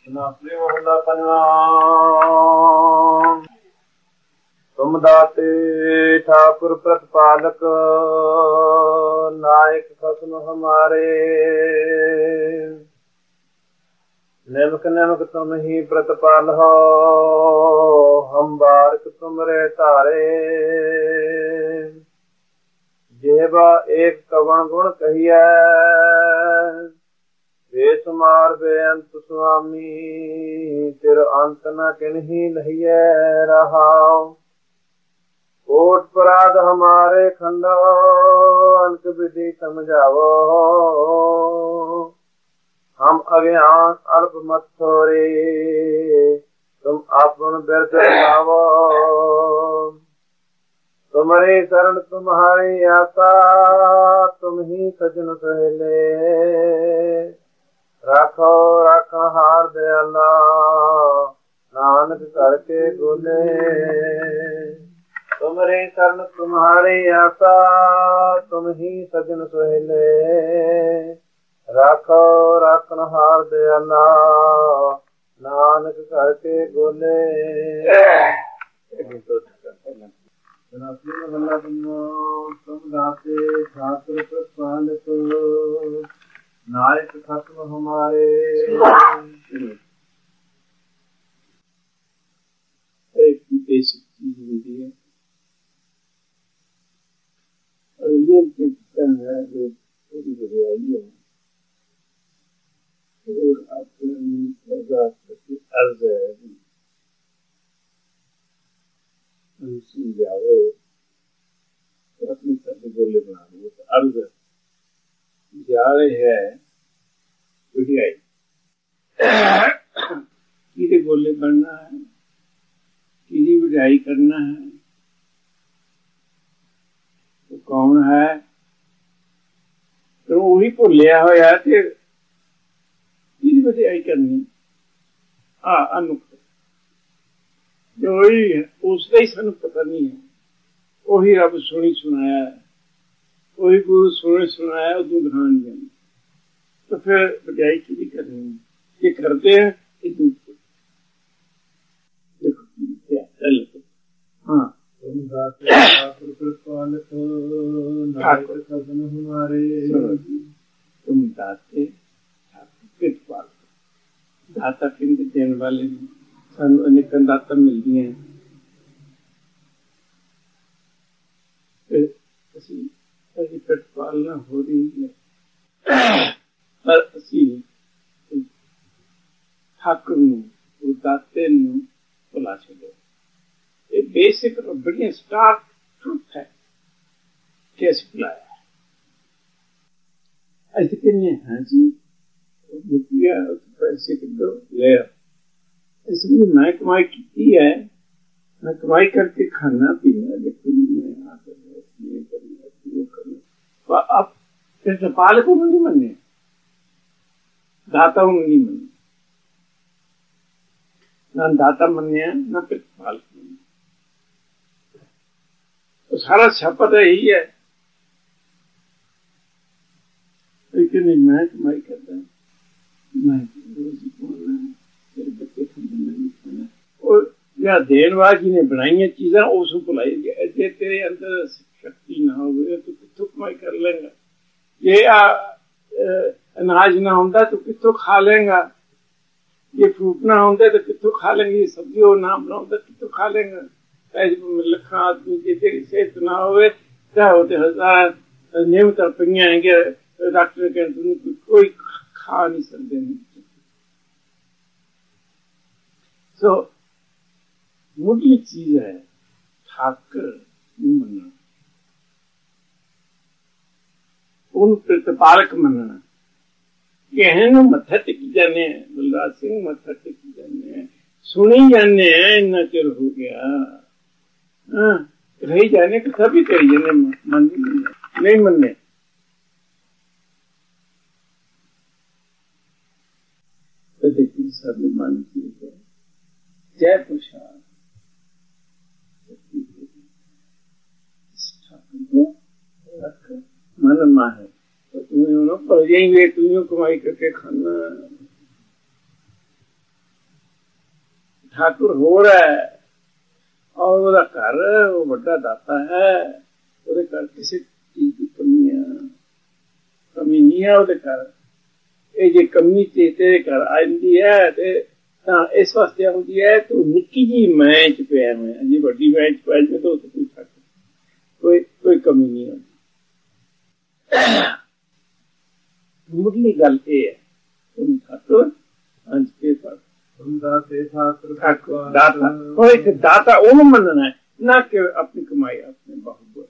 ਨਾਸਰੀ ਮਹੱਲਾ ਪੰਜਵਾਂ। ਤੁਮ ਦਾਤੇ ਠਾਕੁਰ ਪ੍ਰਤਪਾਲਕ, ਨਾਇਕ ਖਸਮ ਹਮਾਰੇ। ਨਿਮਕ ਨਿਮਕ ਤੁਮ ਹੀ ਪ੍ਰਤਪਾਲਹੁ, ਹਮ ਬਾਰਕ ਤੁਮਰੇ ਧਾਰੇ। ਜਿਹਵਾ ਏਕ ਕਵਣ ਗੁਣ ਕਹੀਐ, ਬੇਸੁਮਾਰ ਬੇਅੰਤ ਸੁਆਮੀ। ਤਿਰ ਅੰਤ ਨ ਕਿਨਹੀ ਲਹੀਐ ਰਹਾਉ। ਕੋਟ ਪਰਾਧ ਹਮਾਰੇ ਖੰਡੋ, ਅੰਕ ਵਿਧि ਸਮਝਾਵੋ। हम अज्ञान अल्प मत थोरे, तुम आपन व्यर्थ गावो। तुम्हारी शरण तुम्हारी आशा, तुम ही सजन सहेले। राखो राखो हार दयाला, नानक करके गोले। तुम्हारी शरण तुम्हारी आशा, तुम ही सजन सहेले। राखो राखन हार दयाला, नानक करके गोले। तुम दाते ठाकुर प्रतपालक, नायक खसम हमारे। एक बेसिक चीज होती है और ये दिखता है जो थोड़ी बुराई है। आपकी अर्ज है, समझाओ तो अपनी तरफ गोले बना लो। तो अर्ज जा रहे है बुढ़ियाई किसी गोले बनना है, किसी बुढ़ाई करना है। तो कौन है? तो वही को लिया हो यार बधाई करनी। जो वही है उसका ही सानू पता नहीं है। वही रब सुनी सुनाया है, वही गुरु सुने सुनाया उदू ध्यान देना। तो फिर बधाई की करनी? ये करते हैं ये दूसरे। देखो क्या चल। हाँ तुम दाते ठाकुर प्रतपालक, नायक खसम हमारे। तुम दाते ठाकुर दाता किंद देने वाले सानू अनेक दाता मिलती हैं। फिर प्रतिपालना हो रही है, पर असी ठाकुर नू दाते नू भुला छड्यो। ये बेसिक बड़ी स्टार्क ट्रुथ है कि असी भुलाया है। असी कहने हाँ जी रुपया पैसे किलो ले, इसलिए मैं कमाई की है, मैं कमाई करके खाना पीना, लेकिन मैं आकर ये करना वो करना। तो अब प्रतिपाल को नहीं मने, दाता को नहीं मने, ना दाता मने ना प्रतिपाल मने। तो सारा शपथ यही है, लेकिन मैं कमाई करता हूँ, मैं रोजी कमाना है, मेरे बच्चे खाना नहीं खाना। और या देनवाजी ने बनाई चीजें उसको भुलाई गया। जे तेरे अंदर शक्ति ना हो तो कितों कमाई कर लेगा? ये अनाज ना होता तो कितों खा लेगा? ये फ्रूट ना होता तो कितों खा लेंगे? ये सब्जी हो ना बनाता कितों खा लेगा? लखा आदमी की तेरी सेहत ना हो चाहे होते हजार नियमित रुपया है, डॉक्टर कहते कोई खा नहीं सकते। तो मुढ़ली चीज है ठाकर मनना, उन प्रतिपालक मनना। कहने मत्था टिकी जाने, बलराज सिंह मत्था टिकी जाने, सुनी जाने, इतना चिर हो गया। रही जाने का सभी कही जाने, मन नहीं मनने। सब मान की जय प्रसाद मन मा है। तो तुम्हें पड़ जाएंगे, तुम्हें कमाई करके खाना ठाकुर हो रहा है और वो घर वो बड़ा दाता है, वो घर किसी चीज की कमी नहीं है। वो घर ये जो कमी तेरे घर आती है तो इस वास्ते आती है तो निक्की जी मैं च पिया मैं जी बड़ी मैं च पै जाए तो कोई कोई कमी नहीं होती। मुढ़ली गल ये है तुम ठाकुर अंज के पर दाता ओनू मनना है ना कि अपनी कमाई अपने बाहुबल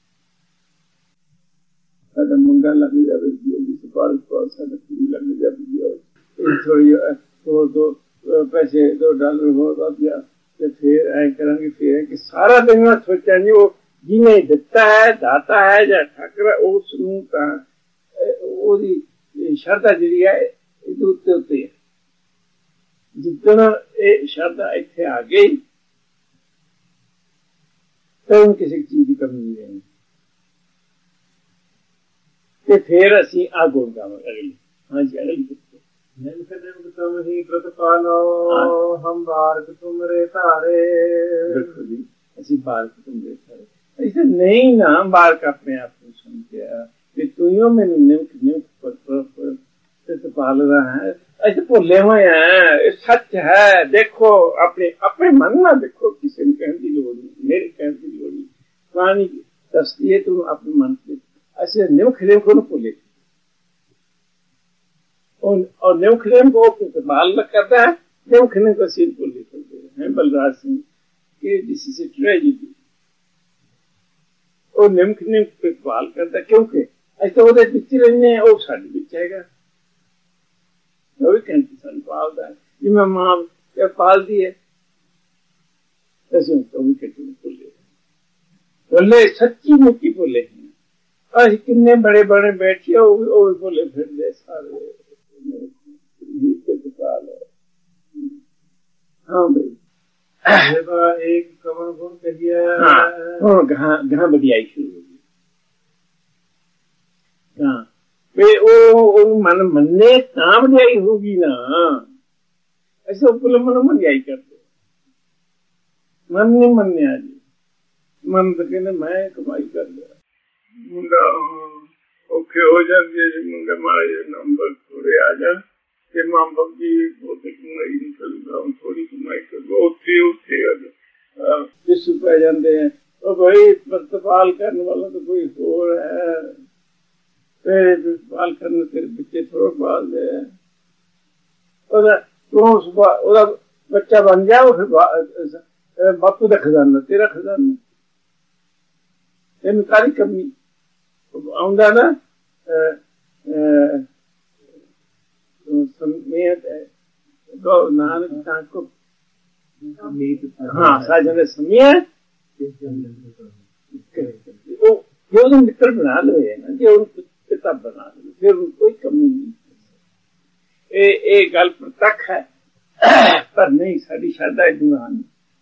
मुंडा लग जाए सिफारिश लग जाए थोड़ी दो पैसे $2 हो गया तो फिर ऐ करेंगे फिर है कि सारा दिन मैं सोचा नहीं वो जिन्हें दिता है दाता है या ठाकुर है उसनू श्रद्धा जी है उत्ते उत्ते है। जिदन ये श्रद्धा इत्थे आ गई तो किसी चीज की कमी नहीं रहेगी ते फिर असी आगो अगली। हाँ जी अगली तुम ही प्रतिपालो हम बारक तुमरे तारे। देखो जी असी बारक तुमरे तारे ऐसे नहीं ना बारक अपने आप को सुन के तुइयों में निम्क प्रतिपाल रहा है ऐसे भुले हुए हैं। सच है देखो अपने अपने मन ना देखो किसी ने कहने की लोड़ नहीं मेरे कहने की लोड़ नहीं पुरानी दसती है तुम अपने मन से ऐसे निम्क निम्क को भूले और निम्खिम को प्रतिपाल करता है। निम्खिम को सीन को लेकर हैं बलराज सिंह के दिस इज ए ट्रेजेडी और निम्खिम प्रतिपाल करता है क्योंकि ऐसे वो बिच रहने वो साड़ी बिच आएगा वो भी कहती सन पालता है जिम्मे मां पाल दी है ऐसे तो भी कहते भूले बोले सच्ची मुक्की बोले हैं किन्ने बड़े बड़े बैठिए वो भी बोले फिर दे सारे। हाँ भाई एक कमर गुण कहिए। हाँ गहाँ बढ़ियाई शुरू होगी। हाँ वे वो मन मनने कहाँ बढ़ियाई होगी ना ऐसे बोले मन बढ़ियाई करते मन नहीं मनने आज मन तो कहने मैं कमाई कर लिया मुंडा औखे हो जाते मुंडा मारे नंबर थोड़े आ जा मां बाप की बहुत कमाई नहीं करूंगा थोड़ी कमाई करूंगा उत्थे विश्व पै जाते हैं और भाई प्रतिपाल करने वाला तो कोई हो है तेरे प्रतिपाल करने तेरे बच्चे थोड़ा पाल दे तू बच्चा बन जाओ फिर बापू का खजाना तेरा खजाना तेन कारी कमी आउंदा ना नानक को हाँ साजन समय जो मित्र बना लो है ना जो पिता बना लो फिर कोई कमी नहीं। ये गल प्रत्यक्ष है पर नहीं साड़ी श्रद्धा गुणगान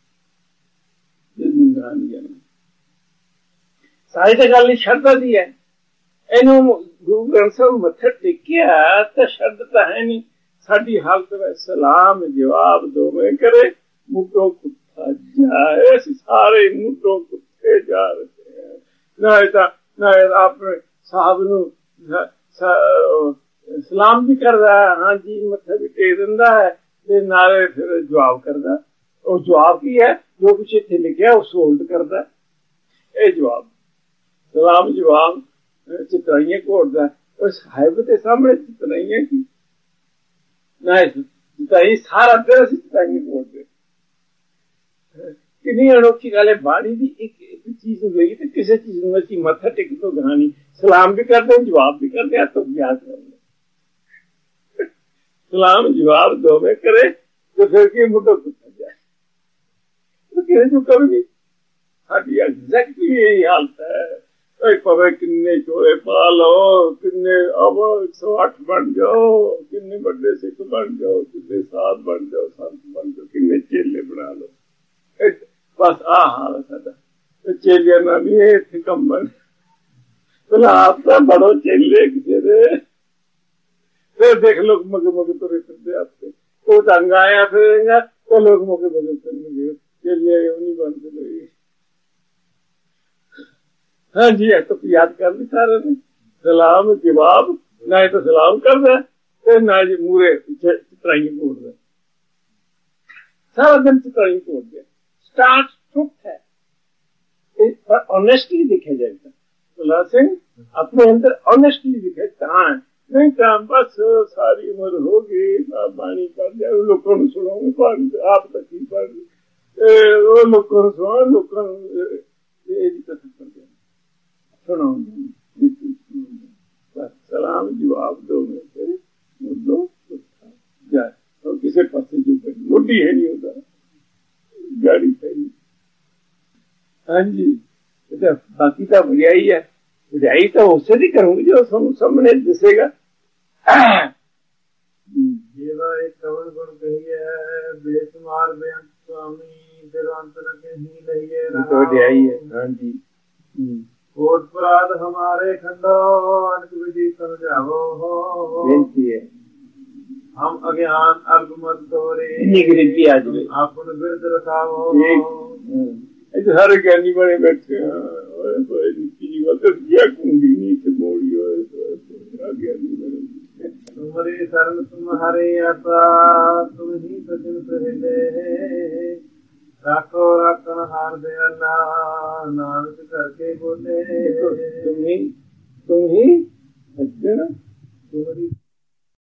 सारी तो गल श्रद्धा दी है इनू गुरु ग्रंथ साहब मत्थे टेकिया तो शब्द तो है नहीं साड़ी हालत में सलाम जवाब दो में करे मुटो कुत्ता जाए सारे मुटो कुत्ते जा रहे हैं ना अपने साहब नु सलाम भी कर रहा है हाँ जी मत्थे भी टेक दिंदा है ते नाले फिर जवाब करदा और जवाब की है जो कुछ इत्थे लिखिया उस होल्ड करदा ये जवाब सलाम जवाब चित्राइयां घोड़दा उस साहिब के सामने चित्राइयां की ना चित्राई सारा तेरा चित्राइयां घोड़दे कितनी अनोखी गल है बाणी की एक चीज हुई तो किसी चीज में असं मत्था टेक तो गानी सलाम भी करते जवाब भी करते तो याद कर सलाम जवाब दो में करे तो फिर की मुटो कुत्ता जाए तो कहने जो कभी नहीं साड़ी एग्जैक्टली यही हालत है पवे किन्ने चोरे पा लो किन्ने अब 108 बन जाओ किन्ने बड़े सिख बन जाओ किन्ने साध बन जाओ संत बन जाओ किन्ने चेले बना लो बस आ हाल है साडा चेलिया ना भी इत्थे कंबन बोला आप तो बड़ो चेले किसी दे फिर देख लो मगे मगे तुरे फिरदे आपके वो तंग आया फिर तो लोग मौके बदल करने चलिए नहीं बंद लगे। हाँ जी, तो याद कर ली सारे ने, सलाम जवाब ना तो सलाम कर दे ना जी मूरे चित्राई कोट दे, सारा दिन चित्राई कोट दे। स्टार्ट ट्रुथ है, ऑनेस्टली देखा जाएगा। तुला सिंह अपने अंदर ऑनेस्टली दिखे कहाँ है, नहीं तो बस सारी उम्र होगी बाणी कर दिया, लोगों को सुनाऊंगे आप तक ही पढ़ वो लोगों को सुना, लोगों कर दिया सुनाऊंगे बस सलाम जवाब दो में दो जाए। तो किसी पास जो मोटी है नहीं होता गाड़ी सही। हाँ जी, बाकी तो बढ़ियाई है, बढ़ियाई तो उससे भी करूंगी जो सामने दिसेगा। जीवा एक कवन गुण कहिए, बेशुमार बेअंत स्वामी दिलवंत रखे ही लहिए तो बढ़ियाई है। हाँ जी, कोट अपराध हमारे खंडो अनक विधि समझावो हो, बेनती है हम अज्ञान अल्प मत तोरे गिरती आज में आपन बिरद रखावो। ऐसे सारे ज्ञानी बने बैठे हैं, कुंडी से मोड़ी ज्ञानी बने। तुम्हारी शरण तुम्हारे आशा तुम ही सजन पहले, राखो राखन हार दे अल्लाह नानक करके बोले। तुम ही तुम्हारी